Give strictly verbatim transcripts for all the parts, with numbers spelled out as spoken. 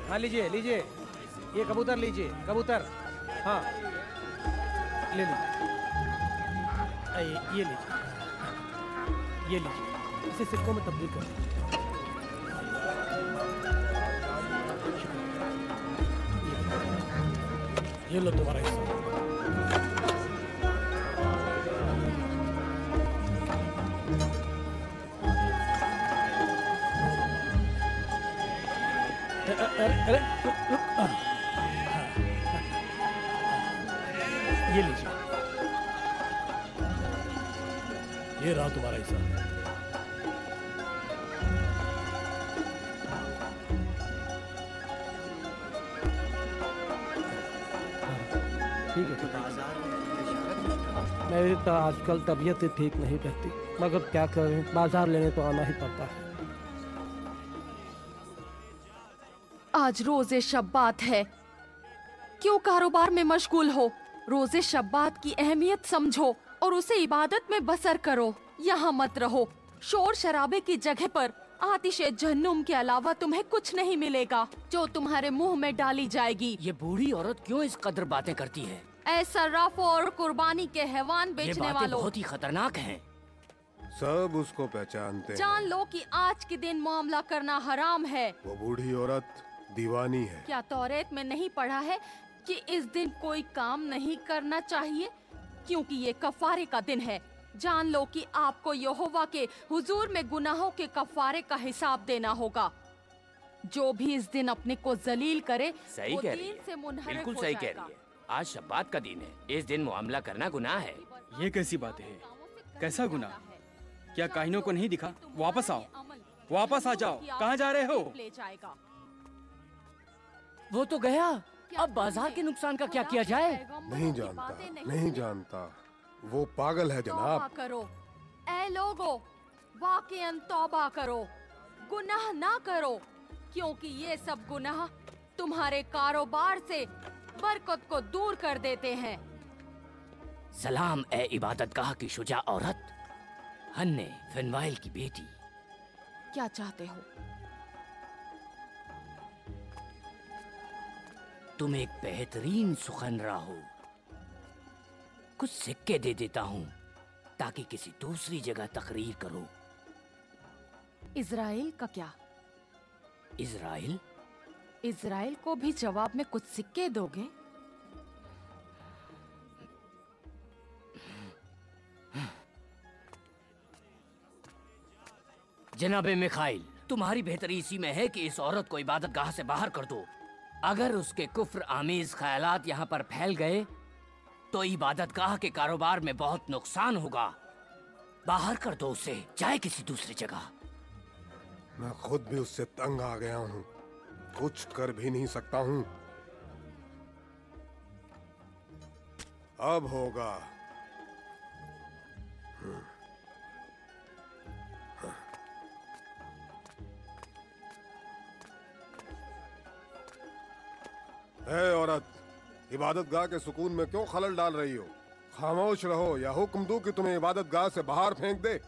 हाँ लीजिए लीजिए, ये कबूतर लीजिए, कबूतर। हाँ ले लीजिए, ये लीजिए, ये लीजिए, इसे सिक्कों में तब्दील कर दीजिए। ये लो तुम्हारा हिस्सा। अरे अरे ये लीजिए, ये रहा तुम्हारा हिस्सा। ठीक है, मेरी तो आजकल तबीयत ही ठीक नहीं रहती, मगर क्या करें, बाजार लेने तो आना ही पड़ता है। आज रोजे शब्बात है, क्यों कारोबार में मशगूल हो? रोजे शब्बात की अहमियत समझो और उसे इबादत में बसर करो। यहाँ मत रहो। शोर शराबे की जगह पर आतिशे जहन्नुम के अलावा तुम्हें कुछ नहीं मिलेगा जो तुम्हारे मुंह में डाली जाएगी। ये बूढ़ी औरत क्यों इस कदर बातें करती है? ऐसा सर्राफों और कुर्बानी के हैवान बेचने वालों, बहुत ही खतरनाक हैं। सब उसको पहचानते हैं। जान लो कि आज के दिन मामला करना हराम है। वो बूढ़ी औरत दीवानी है। क्या तौरेत में नहीं पढ़ा है कि इस दिन कोई काम नहीं करना चाहिए, क्योंकि ये कफारे का दिन है। जान लो कि आपको यहोवा के हुजूर में गुनाहों के कफारे का हिसाब देना होगा। जो भी इस दिन अपने को जलील करे, सही वो कह रही दीन है, से मुनहरफ बिल्कुल हो सही कह जाएगा। रही है। आज शब्बात का दिन है, इस दिन मुआमला करना गुनाह है। ये कैसी बात है? कैसा गुनाह? क्या काहिनों को नहीं दिखा? वापस आओ, वापस आ जाओ। कहाँ जा रहे हो? ले जाएगा। वो तो गया, अब बाजार के नुकसान का क्या किया जाए? नहीं जानता, नहीं जानता। वो पागल है जनाब। तौबा करो ऐ लोगो, वाकईन तौबा करो, गुनाह ना करो, क्योंकि ये सब गुनाह तुम्हारे कारोबार से बरकत को दूर कर देते हैं। सलाम ए इबादतगाह की शुजा औरत, हन्ने फिनवाइल की बेटी। क्या चाहते हो? तुम एक बेहतरीन सुखनरा हो। कुछ सिक्के दे देता हूँ ताकि किसी दूसरी जगह तकरीर करो। इजराइल का क्या? इजराइल? इजराइल को भी जवाब में कुछ सिक्के दोगे? जनाबे मिखाइल, तुम्हारी बेहतरी इसी में है कि इस औरत को इबादतगाह से बाहर कर दो। अगर उसके कुफ्र आमीज ख्यालात यहाँ पर फैल गए तो इबादतगाह के कारोबार में बहुत नुकसान होगा। बाहर कर दो उसे, जाए किसी दूसरी जगह। मैं खुद भी उससे तंग आ गया हूँ, कुछ कर भी नहीं सकता हूँ। अब होगा। ए औरत, इबादतगाह के सुकून में क्यों खलल डाल रही हो? खामोश रहो या हुक्म दूं कि तुम्हें इबादतगाह से बाहर फेंक दे।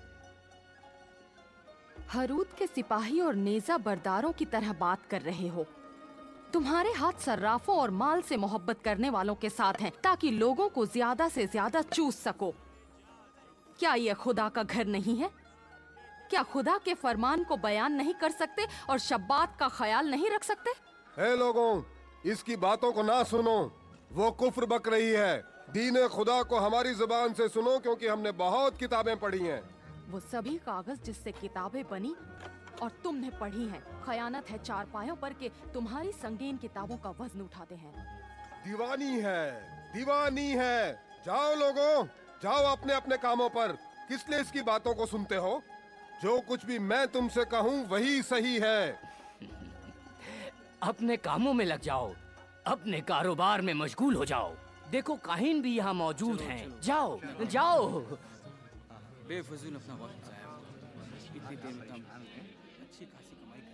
हरूद के सिपाही और नेजा बरदारों की तरह बात कर रहे हो। तुम्हारे हाथ सर्राफों और माल से मोहब्बत करने वालों के साथ हैं, ताकि लोगों को ज्यादा से ज्यादा चूस सको। क्या ये खुदा का घर नहीं है? क्या खुदा के फरमान को बयान नहीं कर सकते और शब्बात का ख्याल नहीं रख सकते? ए लोगों, इसकी बातों को ना सुनो, वो कुफ्र बक रही है। दीन खुदा को हमारी जुबान से सुनो, क्योंकि हमने बहुत किताबें पढ़ी हैं। वो सभी कागज जिससे किताबें बनी और तुमने पढ़ी हैं, खयानत है चार पायों पर के तुम्हारी संगीन किताबों का वजन उठाते हैं। दीवानी है, दीवानी है। जाओ लोगों, जाओ अपने अपने कामों पर। किस लिए इसकी बातों को सुनते हो? जो कुछ भी मैं तुमसे कहूँ वही सही है। अपने कामों में लग जाओ, अपने कारोबार में मशगूल हो जाओ। देखो काहिन भी यहाँ मौजूद हैं। जाओ जाओ। बेफजूल अपना वक्त जाया हुआ। इतनी देर में हम अच्छी खासी कमाई कर लेते थे।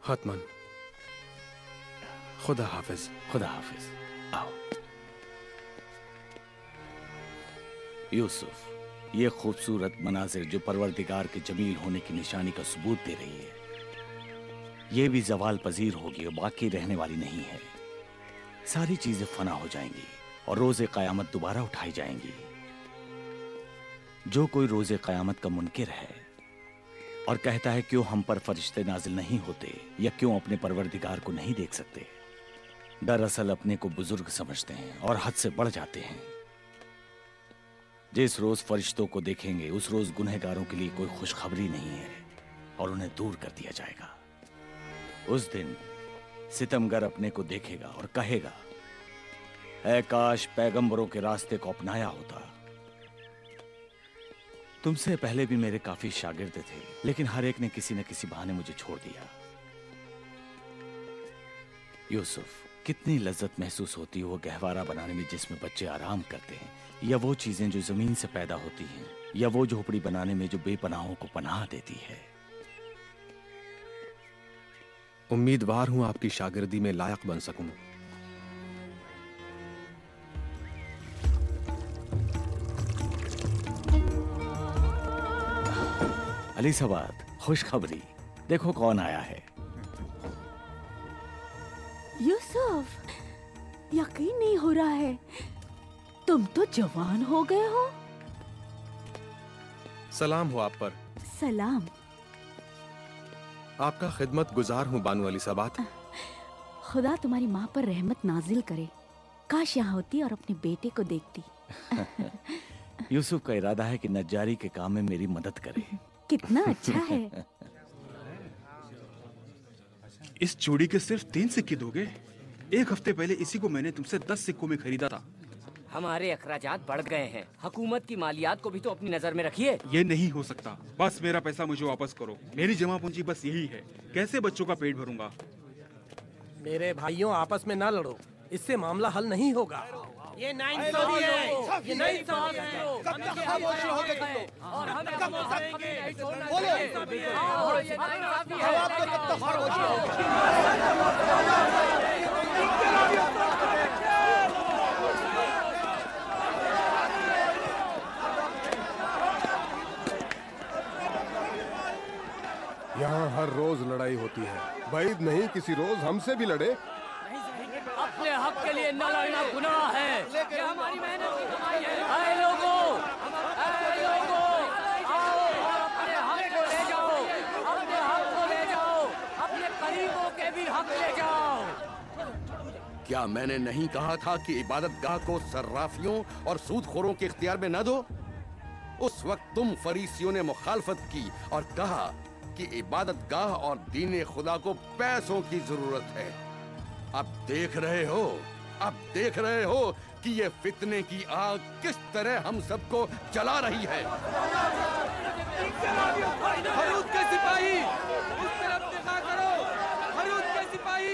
हतमन, खुदा हाफिज। खुदा हाफिज। आओ यूसुफ, ये खूबसूरत मनाजिर जो परवरदिगार के जमील होने की निशानी का सबूत दे रही है, ये भी जवाल पजीर होगी और बाकी रहने वाली नहीं है। सारी चीजें फना हो जाएंगी और रोजे कयामत दोबारा उठाई जाएंगी। जो कोई रोजे कयामत का मुनकिर है और कहता है क्यों हम पर फरिश्ते नाजिल नहीं होते या क्यों अपने परवरदिगार को नहीं देख सकते, दरअसल अपने को बुजुर्ग समझते हैं और हद से बढ़ जाते हैं। जिस रोज फरिश्तों को देखेंगे उस रोज गुनहगारों के लिए कोई खुशखबरी नहीं है और उन्हें दूर कर दिया जाएगा। उस दिन सितमगर अपने को देखेगा और कहेगा, ऐ काश पैगंबरों के रास्ते को अपनाया होता। तुमसे पहले भी मेरे काफी शागिर्द थे, लेकिन हर एक ने किसी न किसी बहाने मुझे छोड़ दिया। यूसुफ, कितनी लज्जत महसूस होती है वो गहवारा बनाने में जिसमें बच्चे आराम करते हैं, या वो चीजें जो जमीन से पैदा होती हैं, या वो झोपड़ी बनाने में जो बेपनाहों को पनाह देती है। उम्मीदवार हूं आपकी शागिर्दी में लायक बन सकूं। अली सवाद, खुशखबरी, देखो कौन आया है। यूसुफ, यकीन नहीं हो रहा है, तुम तो जवान हो गए हो। सलाम हो आप पर। सलाम। आपका खिदमत गुजार हूँ बानू अली सबात। खुदा तुम्हारी माँ पर रहमत नाजिल करे। काश यहाँ होती और अपने बेटे को देखती। यूसुफ का इरादा है कि नज्जारी के काम में मेरी मदद करे। कितना अच्छा है। इस चूड़ी के सिर्फ तीन सिक्के दोगे? एक हफ्ते पहले इसी को मैंने तुमसे दस सिक्कों में खरीदा था। हमारे अखराजात बढ़ गए हैं, हुकूमत की मालियात को भी तो अपनी नजर में रखिए। ये नहीं हो सकता। बस मेरा पैसा मुझे वापस करो। मेरी जमा पूंजी बस यही है। कैसे बच्चों का पेट भरूंगा? मेरे भाइयों, आपस में ना लड़ो, इससे मामला हल नहीं होगा। ये नाइंसाफी है, ये नाइंसाफी है। कब तक खामोश रहोगे तुम लोग? और हम कब तक नहीं छोड़ना चाहिए। आओ, ये नाइंसाफी है। आप तो कब तक खामोश यहाँ हर रोज लड़ाई होती है। बैद नहीं किसी रोज हमसे भी लड़े। अपने हक के लिए न लड़ना गुनाह है। ये हमारी मेहनत की कमाई है। ऐ लोगों, ऐ लोगों, आओ और अपने हक को ले जाओ, अपने हक को ले जाओ, अपने करीबों के भी हक ले जाओ। क्या मैंने नहीं कहा था कि इबादतगाह को सर्राफियों और सूदखोरों के इख्तियार में न दो? उस वक्त तुम फरीसियों ने मुखालफत की और कहा कि इबादतगाह और दीन खुदा को पैसों की जरूरत है। अब देख रहे हो, अब देख रहे हो कि ये फितने की आग किस तरह हम सबको जला रही है। हरूद के सिपाही, उस तरफ देखा करो। हरूद के सिपाही।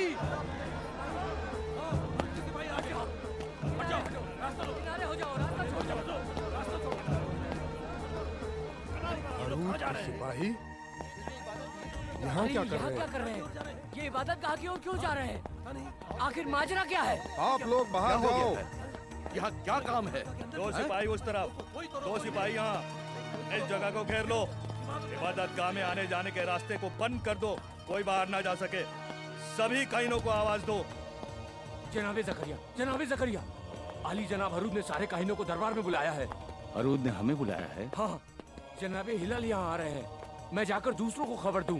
हरूद के सिपाही यहाँ क्या कर रहे हैं? क्या कर रहे हैं? ये इबादतगाह की ओर क्यों जा रहे हैं? आखिर माजरा क्या है? आप लोग बाहर जाओ। यहाँ क्या काम है? दो सिपाही उस तरफ, दो सिपाही यहाँ। इस जगह को घेर लो। इबादतगाह में आने जाने के रास्ते को बंद कर दो, कोई बाहर ना जा सके। सभी काहिनों को आवाज दो। जनाबे ज़करिया, जनाबे ज़करिया, आली जनाब हरूद ने सारे काहिनों को दरबार में बुलाया है। हरूद ने हमें बुलाया है? हाँ, जनाबे हिलाल यहाँ आ रहे हैं। मैं जाकर दूसरों को खबर दूं।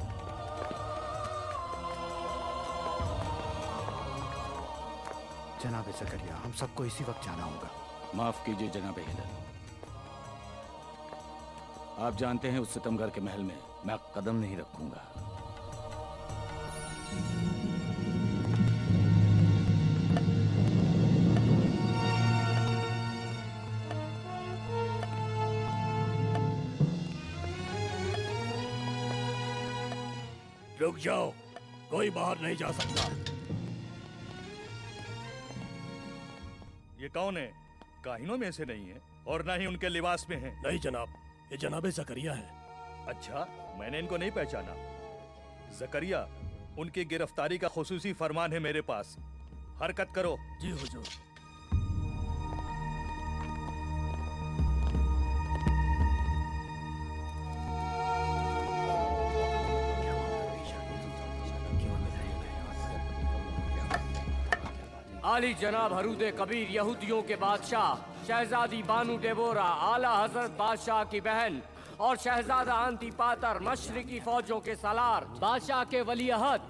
जनाबे ज़करिया, हम सबको इसी वक्त जाना होगा। माफ कीजिए जनाबे हिलाल, आप जानते हैं उस सितमगर के महल में मैं कदम नहीं रखूंगा। रुक जाओ, कोई बाहर नहीं जा सकता। ये कौन है? काहिनों में से नहीं है और ना ही उनके लिबास में है। नहीं जनाब, ये जनाबे ज़करिया है। अच्छा, मैंने इनको नहीं पहचाना। ज़करिया, उनकी गिरफ्तारी का खुसूसी फरमान है मेरे पास। हरकत करो। जी हुजूर। आली जनाब हरूद कबीर यहूदियों के बादशाह, शहजादी बानू डेबोरा आला हजरत बादशाह की बहन और शहजादा अंतिपातर मशरिकी फौजों के सालार, बादशाह के वलीअहद।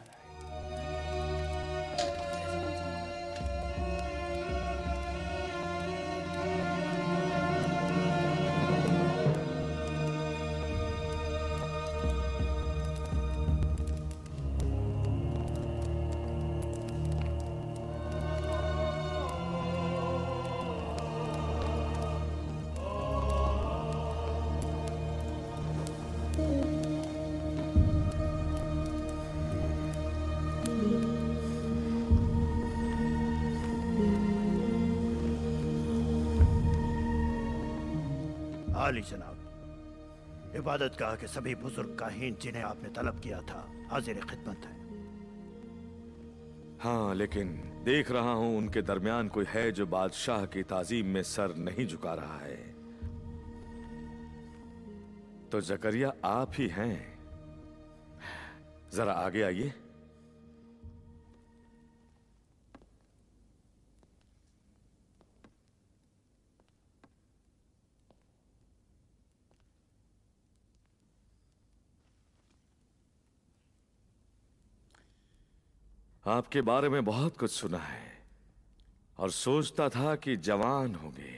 आली जनाब, इबादतगाह के सभी बुजुर्ग काहीन जिन्हें आपने तलब किया था हाजिर खिदमत है। हाँ, लेकिन देख रहा हूं उनके दरमियान कोई है जो बादशाह की ताजीम में सर नहीं झुका रहा है। तो जकरिया आप ही हैं। जरा आगे आइए। आपके बारे में बहुत कुछ सुना है और सोचता था कि जवान होंगे।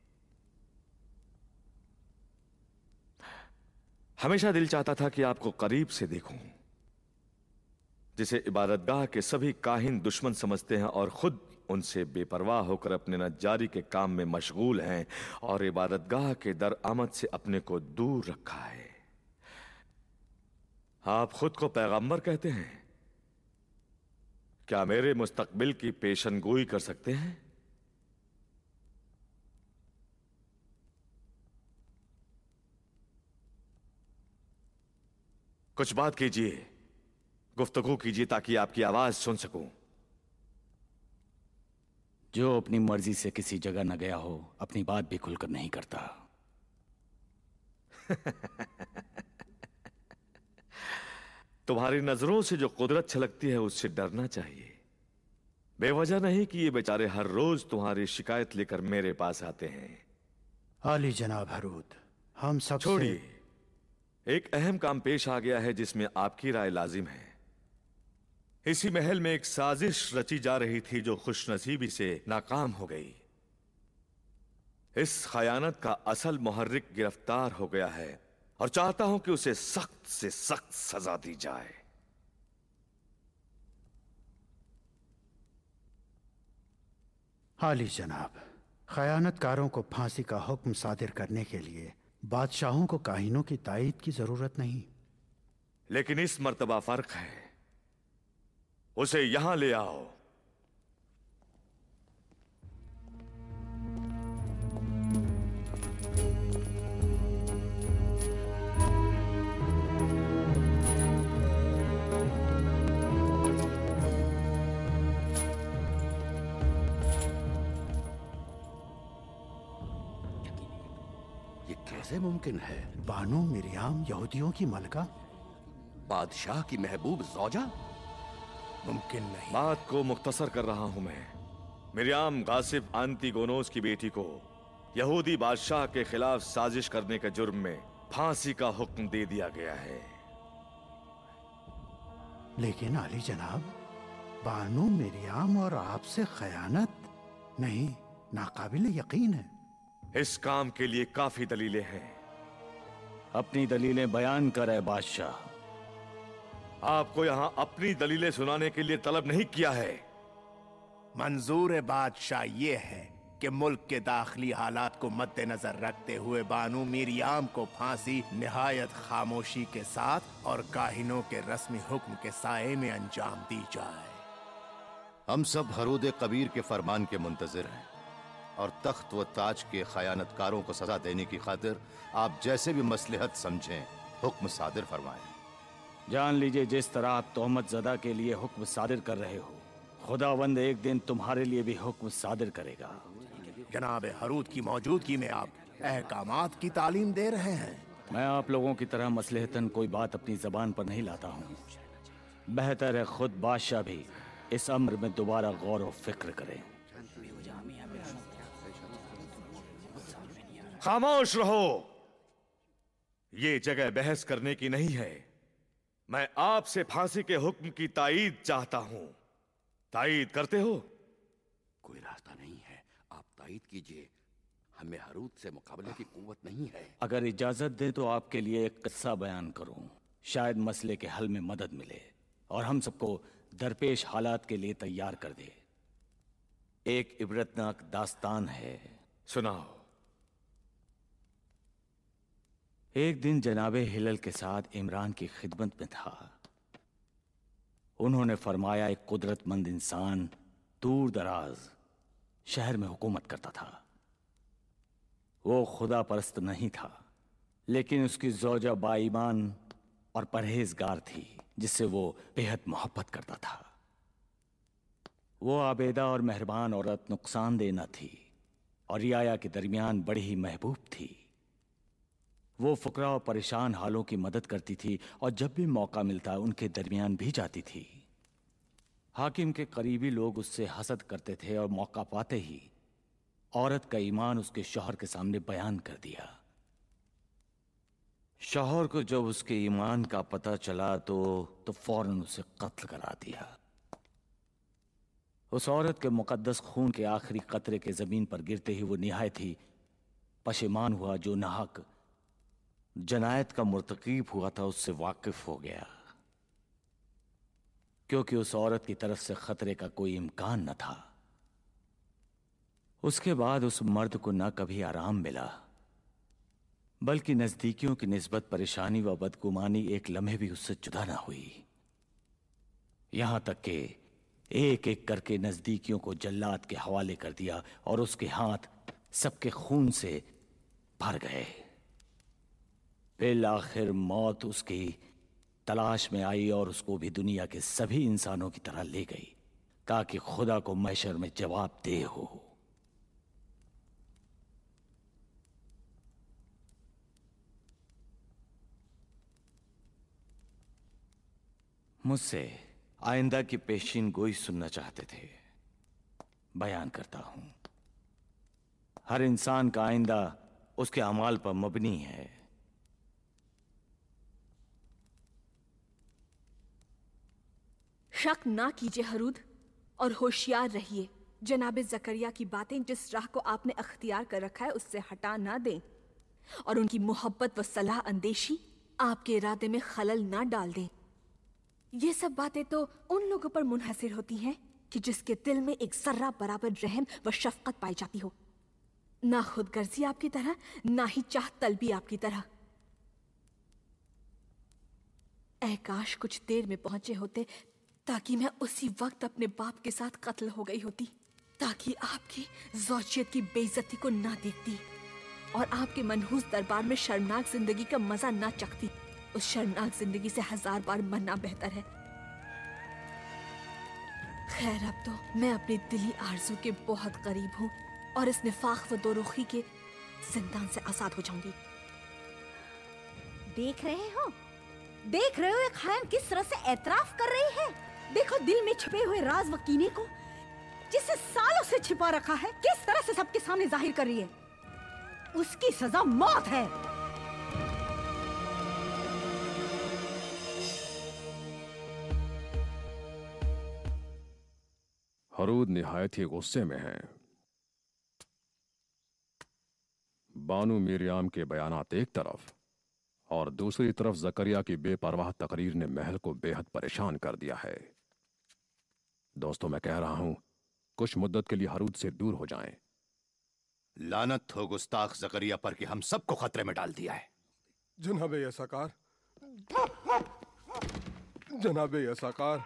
हमेशा दिल चाहता था कि आपको करीब से देखूं, जिसे इबादतगाह के सभी काहिन दुश्मन समझते हैं और खुद उनसे बेपरवाह होकर अपने नज्जारी के काम में मशगूल हैं और इबादतगाह के दर आमद से अपने को दूर रखा है। आप खुद को पैगंबर कहते हैं। क्या मेरे मुस्तकबिल की पेशनगोई कर सकते हैं? कुछ बात कीजिए, गुफ्तगू कीजिए ताकि आपकी आवाज सुन सकूं। जो अपनी मर्जी से किसी जगह न गया हो, अपनी बात भी खुलकर नहीं करता। तुम्हारी नजरों से जो कुदरत छलकती है उससे डरना चाहिए। बेवजह नहीं कि ये बेचारे हर रोज तुम्हारी शिकायत लेकर मेरे पास आते हैं। आली जनाब हरूद, हम सब छोड़िए, एक अहम काम पेश आ गया है जिसमें आपकी राय लाजिम है। इसी महल में एक साजिश रची जा रही थी जो खुशनसीबी से नाकाम हो गई। इस खयानत का असल मुहर्रिक गिरफ्तार हो गया है और चाहता हूं कि उसे सख्त से सख्त सजा दी जाए। आली जनाब, खयानतकारों को फांसी का हुक्म सादिर करने के लिए बादशाहों को काहिनों की तायीद की जरूरत नहीं। लेकिन इस मर्तबा फर्क है। उसे यहां ले आओ। कैसे मुमकिन है? बानो मिरियाम यहूदियों की मलका, बादशाह की महबूब ज़ौजा? मुमकिन नहीं। बात को मुख्तसर कर रहा हूं मैं। मिरियाम गासिब आंतिगोनोस की बेटी को यहूदी बादशाह के खिलाफ साजिश करने के जुर्म में फांसी का हुक्म दे दिया गया है। लेकिन आली जनाब, बानो मिरियाम और आपसे खयानत नहीं, नाकाबिल यकीन है। इस काम के लिए काफी दलीलें हैं। अपनी दलीलें बयान करे बादशाह। आपको यहां अपनी दलीलें सुनाने के लिए तलब नहीं किया है। मंजूर बादशाह ये है कि मुल्क के दाखिली हालात को मद्देनजर रखते हुए बानू मिरियाम को फांसी निहायत खामोशी के साथ और काहिनों के रस्मी हुक्म के साए में अंजाम दी जाए। हम सब हरूद कबीर के फरमान के मुंतजिर हैं और तख्त व ताज के खयानतकारों को सजा देने की खातिर आप जैसे भी मसलहत समझें हुक्म सादिर फरमाएं। जान लीजिए, जिस तरह आप तोहमत ज़दा के लिए हुक्म सादिर कर रहे हो, खुदावंद एक दिन तुम्हारे लिए भी हुक्म सादिर करेगा। जनाब हरूद की मौजूदगी में आप अहकामात की तालीम दे रहे हैं। मैं आप लोगों की तरह मसलहतन कोई बात अपनी जबान पर नहीं लाता हूँ। बेहतर है खुद बादशाह भी इस अम्र में दोबारा गौर और फिक्र करें। खामोश रहो। ये जगह बहस करने की नहीं है। मैं आपसे फांसी के हुक्म की ताईद चाहता हूं। ताईद करते हो? कोई रास्ता नहीं है, आप ताईद कीजिए। हमें हरूद से मुकाबले की कुव्वत नहीं है। अगर इजाजत दे तो आपके लिए एक किस्सा बयान करूं, शायद मसले के हल में मदद मिले और हम सबको दरपेश हालात के लिए तैयार कर दे। एक इबरतनाक दास्तान है, सुनाओ। एक दिन जनाबे हिलल के साथ इमरान की खिदमत में था। उन्होंने फरमाया, एक कुदरतमंद इंसान दूर दराज शहर में हुकूमत करता था। वो खुदा परस्त नहीं था, लेकिन उसकी ज़ौजा बाईमान और परहेजगार थी, जिससे वो बेहद मोहब्बत करता था। वो आबेदा और मेहरबान औरत नुकसानदेह न थी और रियाया के दरमियान बड़ी ही महबूब थी। वो फुकरा और परेशान हालों की मदद करती थी और जब भी मौका मिलता उनके दरमियान भी जाती थी। हाकिम के करीबी लोग उससे हसद करते थे और मौका पाते ही औरत का ईमान उसके शौहर के सामने बयान कर दिया। शौहर को जब उसके ईमान का पता चला तो तो फौरन उसे कत्ल करा दिया। उस औरत के मुकद्दस खून के आखिरी कतरे के जमीन पर गिरते ही वो निहायत ही पशेमान हुआ। जो नाहक जनायत का मुर्तकीब हुआ था उससे वाकिफ हो गया, क्योंकि उस औरत की तरफ से खतरे का कोई इम्कान न था। उसके बाद उस मर्द को न कभी आराम मिला, बल्कि नजदीकियों की निस्बत परेशानी व बदगुमानी एक लम्हे भी उससे जुदा न हुई। यहां तक कि एक एक करके नजदीकियों को जल्लाद के हवाले कर दिया और उसके हाथ सबके खून से भर गए। फिर आखिर मौत उसकी तलाश में आई और उसको भी दुनिया के सभी इंसानों की तरह ले गई, ताकि खुदा को महशर में जवाब दे हो। मुझसे आइंदा की पेशीन गोई सुनना चाहते थे। बयान करता हूं। हर इंसान का आइंदा उसके अमाल पर मबनी है। शक ना कीजिए हरूद और होशियार रहिए। जनाबे जकरिया की बातें जिस राह को आपने अख्तियार कर रखा है उससे हटा ना दें, और उनकी मोहब्बत व सलाह अंदेशी आपके इरादे में खलल ना डाल दें। ये सब बातें तो उन लोगों पर मुनहसिर होती हैं कि जिसके दिल में एक जर्रा बराबर रहम व शफकत पाई जाती हो। ना खुदगर्जी आपकी तरह, ना ही चाह तलबी आपकी तरह। ऐ काश कुछ देर में पहुंचे होते, ताकि मैं उसी वक्त अपने बाप के साथ कत्ल हो गई होती, ताकि आपकी ज़ौजियत की बेइज्जती को ना देखती और आपके मनहूस दरबार में शर्मनाक जिंदगी का मजा ना चखती। उस शर्मनाक जिंदगी से हजार बार मरना बेहतर है। खैर, अब तो मैं अपनी दिली आरज़ू के बहुत करीब हूँ और इस निफाक व दोरुखी के जिंदान से आजाद हो जाऊंगी। देख रहे हो देख रहे हो ये खायम किस तरह से एतराफ कर रही है। देखो दिल में छुपे हुए राज व कीने को, जिसे सालों से छिपा रखा है, किस तरह से सबके सामने जाहिर कर रही है। उसकी सजा मौत है। हरूद निहायत ही गुस्से में है। बानू मिरियाम के बयानात एक तरफ और दूसरी तरफ जकरिया की बेपरवाह तकरीर ने महल को बेहद परेशान कर दिया है। दोस्तों, मैं कह रहा हूं, कुछ मुद्दत के लिए हरूद से दूर हो जाएं। लानत हो गुस्ताख जकरिया पर कि हम सबको खतरे में डाल दिया है। जनाबे यसाकार, जनाबे यसाकार।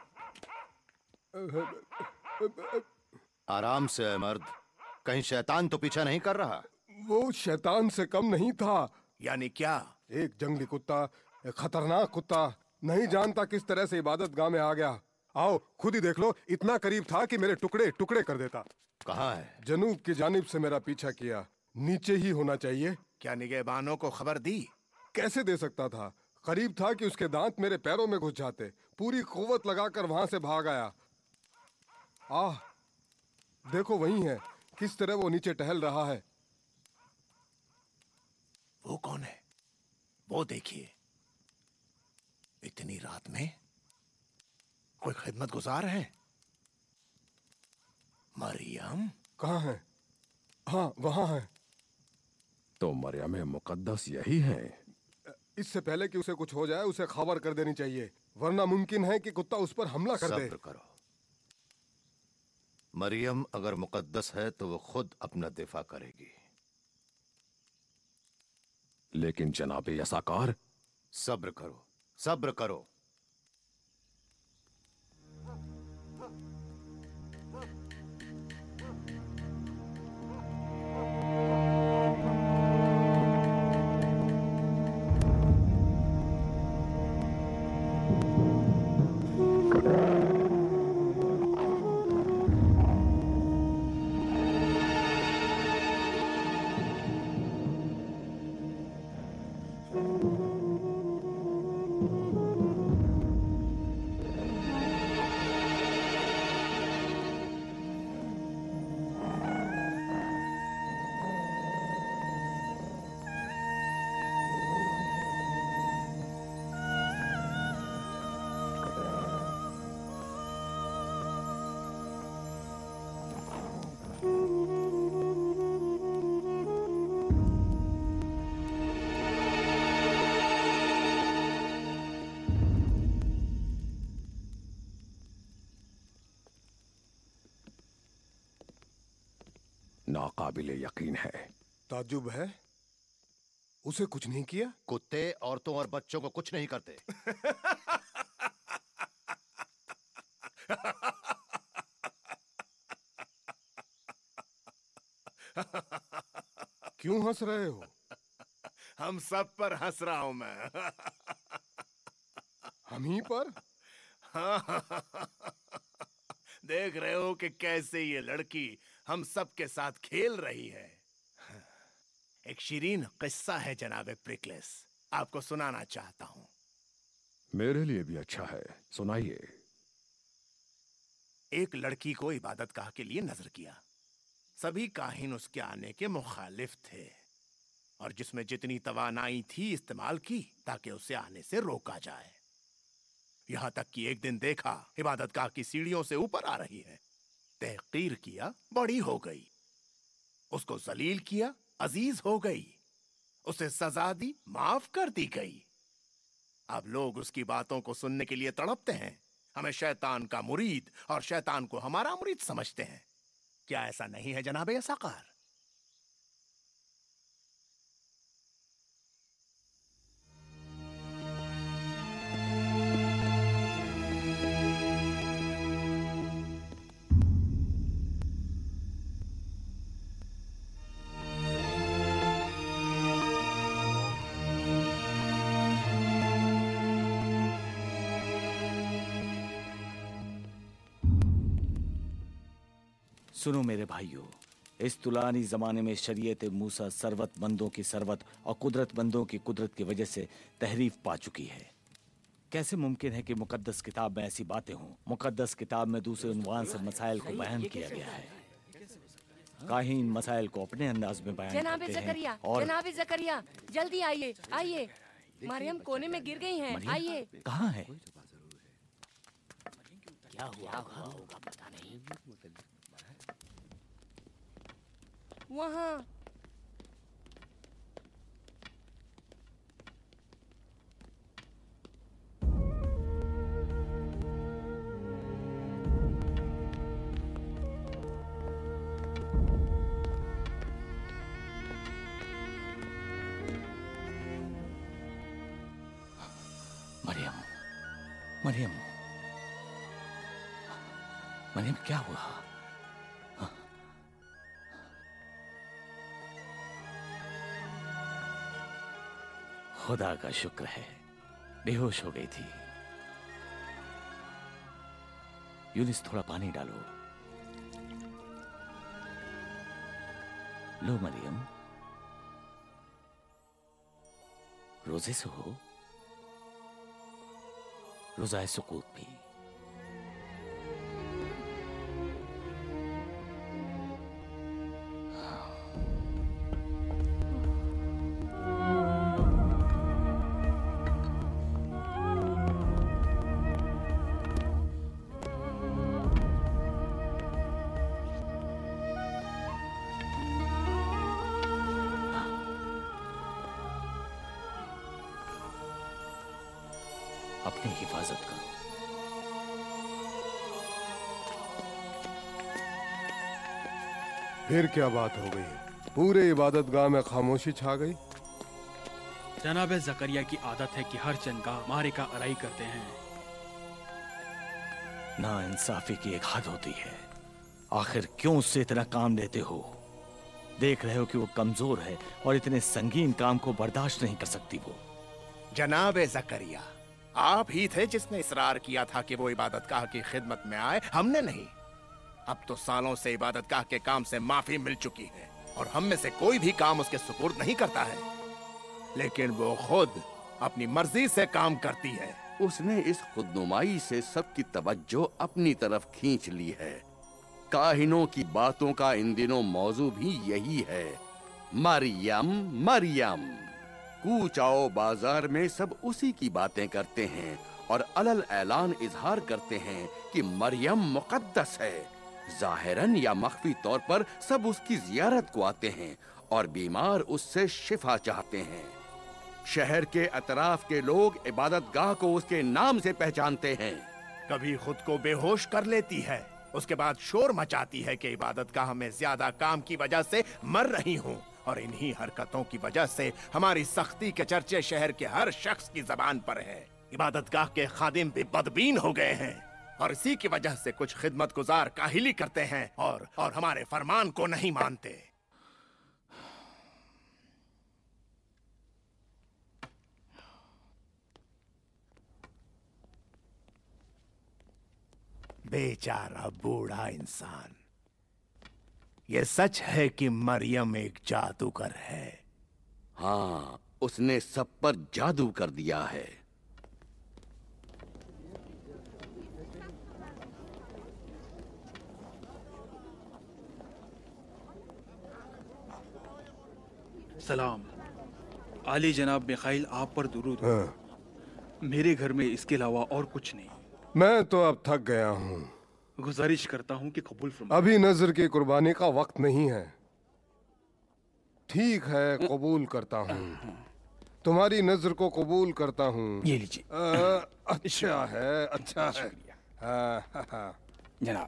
आराम से है मर्द, कहीं शैतान तो पीछा नहीं कर रहा? वो शैतान से कम नहीं था। यानी क्या? एक जंगली कुत्ता, एक खतरनाक कुत्ता, नहीं जानता किस तरह से इबादत गाह में आ गया। आओ खुद ही देख लो, इतना करीब था कि मेरे टुकड़े टुकड़े कर देता। कहाँ है? जनूब की जानिब से मेरा पीछा किया, नीचे ही होना चाहिए। क्या निगहबानों को खबर दी? कैसे दे सकता था, करीब था कि उसके दांत मेरे पैरों में घुस जाते। पूरी कुव्वत लगाकर वहां से भाग आया। आह देखो वही है, किस तरह वो नीचे टहल रहा है। वो कौन है? वो देखिए, इतनी रात में कोई खिदमत गुजार है। मरियम कहाँ है? हाँ वहां है। तो मरियम मुकद्दस यही है। इससे पहले कि उसे कुछ हो जाए उसे खबर कर देनी चाहिए, वरना मुमकिन है कि कुत्ता उस पर हमला कर दे। सब्र करो। मरियम अगर मुकद्दस है तो वो खुद अपना दिफा करेगी। लेकिन जनाबे यसाकार, सब्र करो, सब्र करो। नाकाबिले यकीन है। ताज्जुब है, उसे कुछ नहीं किया। कुत्ते औरतों और बच्चों को कुछ नहीं करते। क्यों हंस रहे हो? हम सब पर हंस रहा हूं मैं। हम ही पर? देख रहे हो कि कैसे ये लड़की हम सब के साथ खेल रही है। एक शीरीन किस्सा है जनाबे प्रिकलेस, आपको सुनाना चाहता हूं। मेरे लिए भी अच्छा है, सुनाइए। एक लड़की को इबादतगाह के लिए नजर किया। सभी काहिन उसके आने के मुखालिफ थे और जिसमें जितनी तवानाई थी इस्तेमाल की ताकि उसे आने से रोका जाए। यहां तक कि एक दिन देखा इबादतगाह की सीढ़ियों से ऊपर आ रही है। तहकीर किया, बड़ी हो गई। उसको जलील किया, अजीज हो गई। उसे सजा दी, माफ कर दी गई। अब लोग उसकी बातों को सुनने के लिए तड़पते हैं। हमें शैतान का मुरीद और शैतान को हमारा मुरीद समझते हैं। क्या ऐसा नहीं है जनाबे यसाकार? सुनो मेरे भाइयों, इस तुलानी जमाने में शरीयत मूसा सरवतमंदों की सरवत और कुदरतमंदों की कुदरत की वजह से तहरीफ पा चुकी है। कैसे मुमकिन है कि मुकद्दस किताब में ऐसी बातें हों? मुकद्दस किताब में दूसरे उन्वान से मसाइल को बयान किया गया है। काहीन मसाइल को अपने अंदाज में बयान जनाबे करते जकरिया, हैं और जनाबे जकरिया, जल्दी आइए, आइए। मरियम कोने में गिर गई हैं, आइए। कहाँ है? क्या हुआ होगा पता नहीं। वहाँ। मरियम, मरियम, मरियम क्या हुआ? खुदा का शुक्र है, बेहोश हो गई थी। यूनिस, थोड़ा पानी डालो। लो मरियम, रोजे से हो, रोजाए सुकूत भी। अपनी हिफाजत करो। फिर क्या बात हो गई? पूरे इबादत गाह में खामोशी छा गई। जनाब जकरिया की आदत है कि हर चंद का मारे का अराई करते हैं। ना इंसाफी की एक हद होती है। आखिर क्यों उससे इतना काम लेते हो? देख रहे हो कि वो कमजोर है और इतने संगीन काम को बर्दाश्त नहीं कर सकती वो। जनाब जकरिया, आप ही थे जिसने इसरार किया था कि वो इबादतगाह की खिदमत में आए, हमने नहीं। अब तो सालों से इबादतगाह के काम से माफी मिल चुकी है और हम में से कोई भी काम उसके सुपुर्द नहीं करता है, लेकिन वो खुद अपनी मर्जी से काम करती है। उसने इस खुदनुमाई से सबकी तवज्जो अपनी तरफ खींच ली है। काहिनों की बातों का इन दिनों मौजू भी यही है, मरियम मरियम। कूच आओ बाजार में सब उसी की बातें करते हैं और अलल ऐलान इजहार करते हैं कि मरियम मुकद्दस है। जाहिरन या मख्फी तौर पर सब उसकी जियारत को आते हैं और बीमार उससे शिफा चाहते हैं। शहर के अतराफ के लोग इबादतगाह को उसके नाम से पहचानते हैं। कभी खुद को बेहोश कर लेती है, उसके बाद शोर मचाती है कि इबादतगाह में ज्यादा काम की वजह से मर रही हूँ, और इन्हीं हरकतों की वजह से हमारी सख्ती के चर्चे शहर के हर शख्स की जबान पर है। इबादतगाह के खादिम भी बदबीन हो गए हैं और इसी की वजह से कुछ खिदमत गुजार काहिली करते हैं और और हमारे फरमान को नहीं मानते। बेचारा बूढ़ा इंसान। ये सच है कि मरियम एक जादूगर है। हाँ, उसने सब पर जादू कर दिया है। सलाम। आली जनाब मिखाइल आप पर दुरूद हो। हाँ। मेरे घर में इसके अलावा और कुछ नहीं। मैं तो अब थक गया हूँ। गुजारिश करता हूँ कि कबूल फरमाएं। अभी नजर की कुर्बानी का वक्त नहीं है। ठीक है, कबूल करता हूँ। तुम्हारी नजर को कबूल करता हूँ। ये लीजिए। अच्छा है, अच्छा है। हाँ, हाँ, हाँ। जनाब,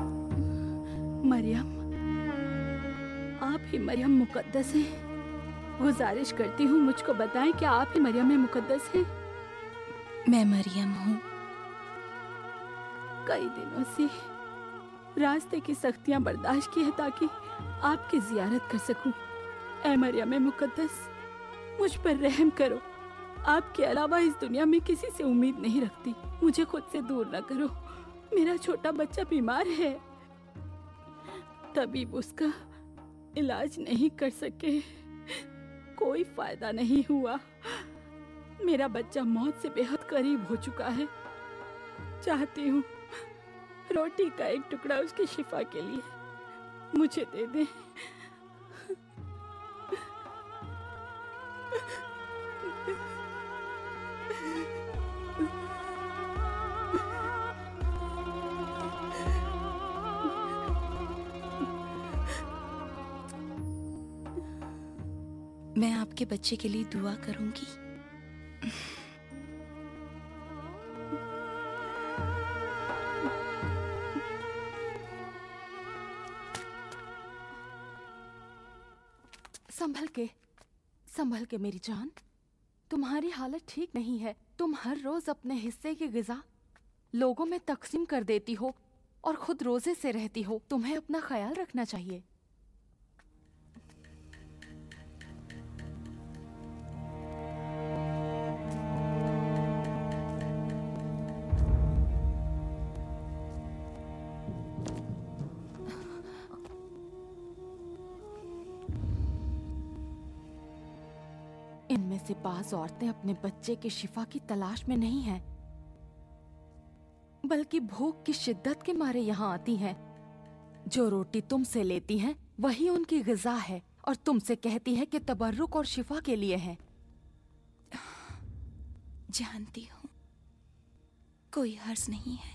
मरियम, आप ही मरियम मुकद्दस हैं। गुजारिश करती हूँ मुझको बताएं क्या आप ही मरियम मुकद्दस हैं? मैं मरियम हूँ। कई दिनों से रास्ते की सख्तियां बर्दाश्त की है ताकि आपकी जियारत कर सकूं। ऐ मरियम मुकद्दस, मुझ पर रहम करो। आपके अलावा इस दुनिया में किसी से उम्मीद नहीं रखती। मुझे खुद से दूर न करो। मेरा छोटा बच्चा बीमार है, तबीब उसका इलाज नहीं कर सके। कोई फायदा नहीं हुआ। मेरा बच्चा मौत से बेहद करीब हो चुका है। चाहती हूँ रोटी का एक टुकड़ा उसकी शिफा के लिए मुझे दे दे। मैं आपके बच्चे के लिए दुआ करूंगी। संभल के, संभल के मेरी जान। तुम्हारी हालत ठीक नहीं है। तुम हर रोज अपने हिस्से की गिजा लोगों में तकसीम कर देती हो और खुद रोजे से रहती हो। तुम्हें अपना ख्याल रखना चाहिए। इनमें से बाज औरतें अपने बच्चे की शिफा की तलाश में नहीं हैं, बल्कि भूख की शिद्दत के मारे यहाँ आती हैं। जो रोटी तुमसे लेती हैं वही उनकी गिजा है और तुमसे कहती है कि तबर्रुक और शिफा के लिए है। जानती हूँ, कोई हर्ज नहीं है।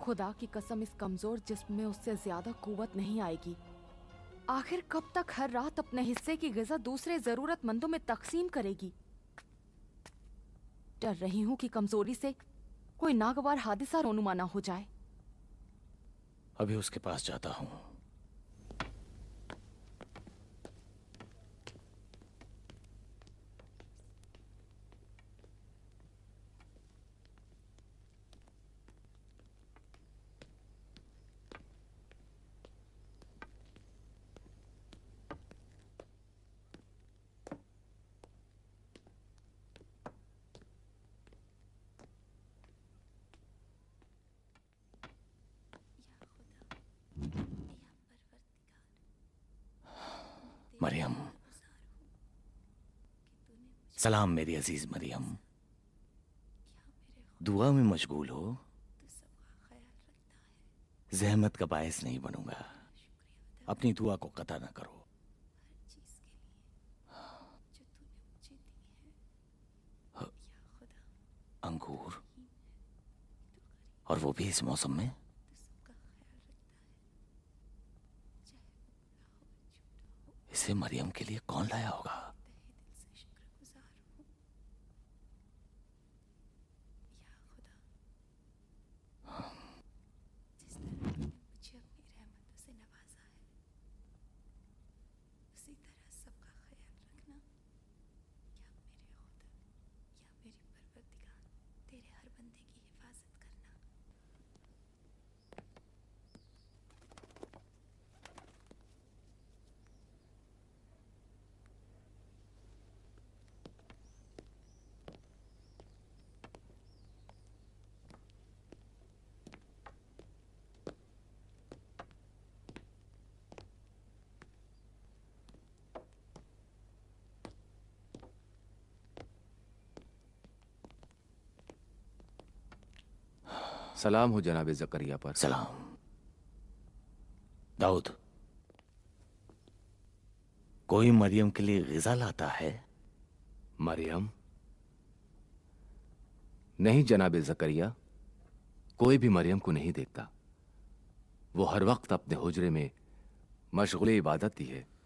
खुदा की कसम, इस कमजोर जिस्म में उससे ज्यादा कुव्वत नहीं आएगी। आखिर कब तक हर रात अपने हिस्से की ग़िज़ा दूसरे जरूरतमंदों में तकसीम करेगी? डर रही हूं कि कमजोरी से कोई नागवार हादिसा रोनुमा ना हो जाए। अभी उसके पास जाता हूं। मरियम, सलाम मेरी अजीज मरियम। दुआ में मशगूल हो, जहमत का बायस नहीं बनूंगा। अपनी दुआ को कता न करो। अंगूर, और वो भी इस मौसम में? इसे मरियम के लिए कौन लाया होगा? सलाम हो जनाब जकरिया पर। सलाम। दाऊद, कोई मरियम के लिए ग़िज़ा लाता है? मरियम? नहीं जनाब जकरिया, कोई भी मरियम को नहीं देखता। वो हर वक्त अपने हुजरे में मशगूल इबादत ही है।